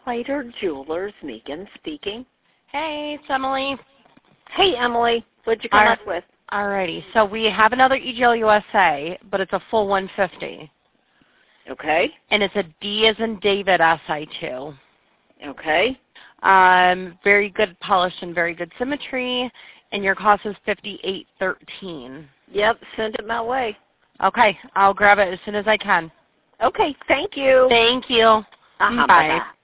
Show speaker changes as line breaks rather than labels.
Plater Jewelers, Megan speaking.
Hey, it's Emily.
Hey, Emily. What'd you come up with?
Alrighty. So we have another EGL USA, but it's a full 150.
Okay.
And it's a D as in David SI2.
Okay.
Very good polish and very good symmetry. And your cost is $58.13.
Yep, send it my way.
Okay. I'll grab it as soon as I can.
Okay, thank you.
Thank you.
Bye.
Bye.